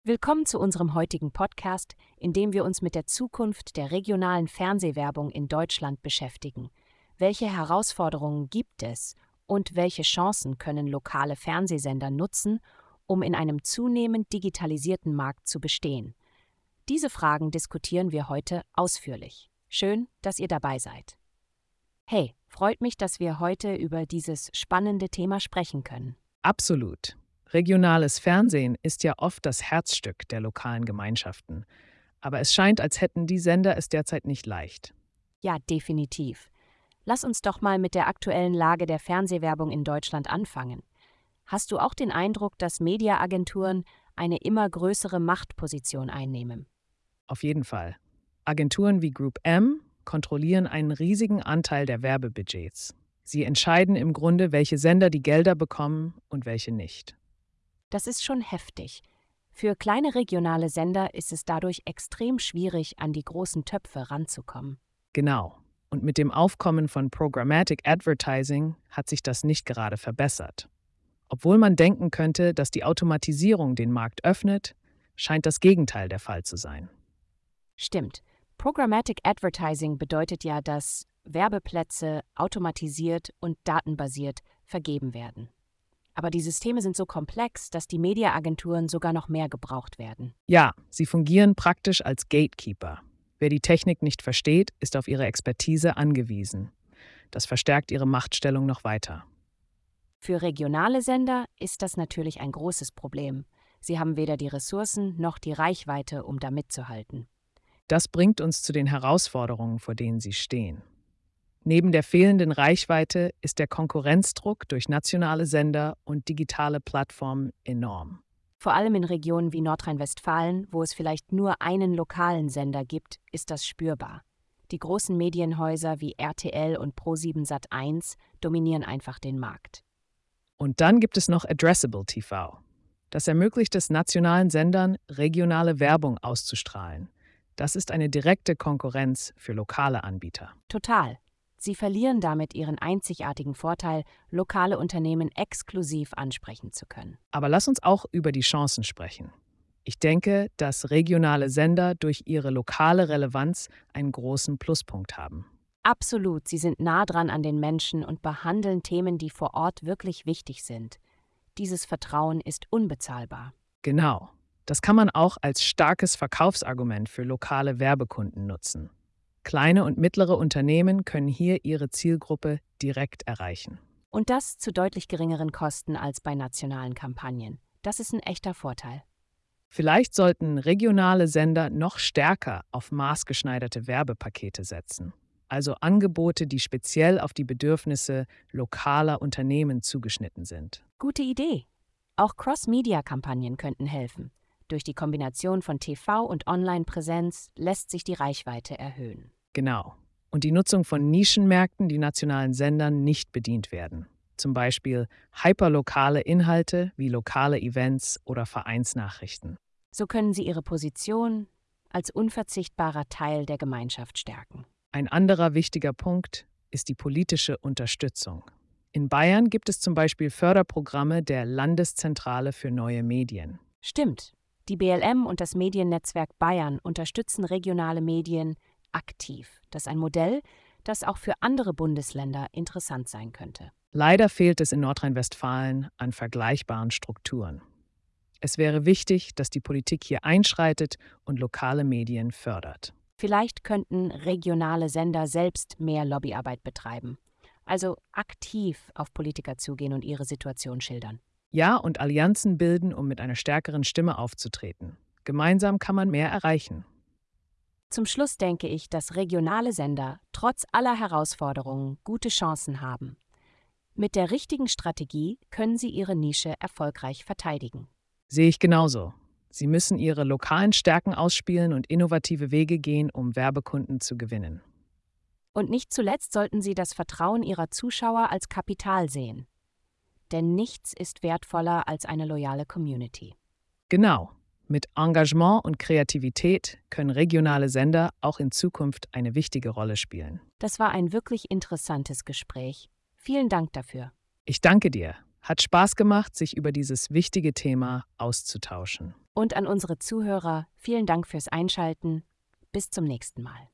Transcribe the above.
Willkommen zu unserem heutigen Podcast, in dem wir uns mit der Zukunft der regionalen Fernsehwerbung in Deutschland beschäftigen. Welche Herausforderungen gibt es und welche Chancen können lokale Fernsehsender nutzen, um in einem zunehmend digitalisierten Markt zu bestehen? Diese Fragen diskutieren wir heute ausführlich. Schön, dass ihr dabei seid. Hey, freut mich, dass wir heute über dieses spannende Thema sprechen können. Absolut. Regionales Fernsehen ist ja oft das Herzstück der lokalen Gemeinschaften. Aber es scheint, als hätten die Sender es derzeit nicht leicht. Ja, definitiv. Lass uns doch mal mit der aktuellen Lage der Fernsehwerbung in Deutschland anfangen. Hast du auch den Eindruck, dass Mediaagenturen eine immer größere Machtposition einnehmen? Auf jeden Fall. Agenturen wie Group M kontrollieren einen riesigen Anteil der Werbebudgets. Sie entscheiden im Grunde, welche Sender die Gelder bekommen und welche nicht. Das ist schon heftig. Für kleine regionale Sender ist es dadurch extrem schwierig, an die großen Töpfe ranzukommen. Genau. Und mit dem Aufkommen von Programmatic Advertising hat sich das nicht gerade verbessert. Obwohl man denken könnte, dass die Automatisierung den Markt öffnet, scheint das Gegenteil der Fall zu sein. Stimmt. Programmatic Advertising bedeutet ja, dass Werbeplätze automatisiert und datenbasiert vergeben werden. Aber die Systeme sind so komplex, dass die Mediaagenturen sogar noch mehr gebraucht werden. Ja, sie fungieren praktisch als Gatekeeper. Wer die Technik nicht versteht, ist auf ihre Expertise angewiesen. Das verstärkt ihre Machtstellung noch weiter. Für regionale Sender ist das natürlich ein großes Problem. Sie haben weder die Ressourcen noch die Reichweite, um da mitzuhalten. Das bringt uns zu den Herausforderungen, vor denen sie stehen. Neben der fehlenden Reichweite ist der Konkurrenzdruck durch nationale Sender und digitale Plattformen enorm. Vor allem in Regionen wie Nordrhein-Westfalen, wo es vielleicht nur einen lokalen Sender gibt, ist das spürbar. Die großen Medienhäuser wie RTL und Pro7 Sat.1 dominieren einfach den Markt. Und dann gibt es noch Addressable TV. Das ermöglicht es nationalen Sendern, regionale Werbung auszustrahlen. Das ist eine direkte Konkurrenz für lokale Anbieter. Total. Sie verlieren damit ihren einzigartigen Vorteil, lokale Unternehmen exklusiv ansprechen zu können. Aber lass uns auch über die Chancen sprechen. Ich denke, dass regionale Sender durch ihre lokale Relevanz einen großen Pluspunkt haben. Absolut, sie sind nah dran an den Menschen und behandeln Themen, die vor Ort wirklich wichtig sind. Dieses Vertrauen ist unbezahlbar. Genau. Das kann man auch als starkes Verkaufsargument für lokale Werbekunden nutzen. Kleine und mittlere Unternehmen können hier ihre Zielgruppe direkt erreichen. Und das zu deutlich geringeren Kosten als bei nationalen Kampagnen. Das ist ein echter Vorteil. Vielleicht sollten regionale Sender noch stärker auf maßgeschneiderte Werbepakete setzen. Also Angebote, die speziell auf die Bedürfnisse lokaler Unternehmen zugeschnitten sind. Gute Idee. Auch Cross-Media-Kampagnen könnten helfen. Durch die Kombination von TV- und Online-Präsenz lässt sich die Reichweite erhöhen. Genau. Und die Nutzung von Nischenmärkten, die nationalen Sendern nicht bedient werden. Zum Beispiel hyperlokale Inhalte wie lokale Events oder Vereinsnachrichten. So können sie ihre Position als unverzichtbarer Teil der Gemeinschaft stärken. Ein anderer wichtiger Punkt ist die politische Unterstützung. In Bayern gibt es zum Beispiel Förderprogramme der Landeszentrale für neue Medien. Stimmt. Die BLM und das Mediennetzwerk Bayern unterstützen regionale Medien aktiv. Das ist ein Modell, das auch für andere Bundesländer interessant sein könnte. Leider fehlt es in Nordrhein-Westfalen an vergleichbaren Strukturen. Es wäre wichtig, dass die Politik hier einschreitet und lokale Medien fördert. Vielleicht könnten regionale Sender selbst mehr Lobbyarbeit betreiben. Also aktiv auf Politiker zugehen und ihre Situation schildern. Ja, und Allianzen bilden, um mit einer stärkeren Stimme aufzutreten. Gemeinsam kann man mehr erreichen. Zum Schluss denke ich, dass regionale Sender trotz aller Herausforderungen gute Chancen haben. Mit der richtigen Strategie können sie ihre Nische erfolgreich verteidigen. Sehe ich genauso. Sie müssen ihre lokalen Stärken ausspielen und innovative Wege gehen, um Werbekunden zu gewinnen. Und nicht zuletzt sollten sie das Vertrauen ihrer Zuschauer als Kapital sehen. Denn nichts ist wertvoller als eine loyale Community. Genau. Mit Engagement und Kreativität können regionale Sender auch in Zukunft eine wichtige Rolle spielen. Das war ein wirklich interessantes Gespräch. Vielen Dank dafür. Ich danke dir. Hat Spaß gemacht, sich über dieses wichtige Thema auszutauschen. Und an unsere Zuhörer, vielen Dank fürs Einschalten. Bis zum nächsten Mal.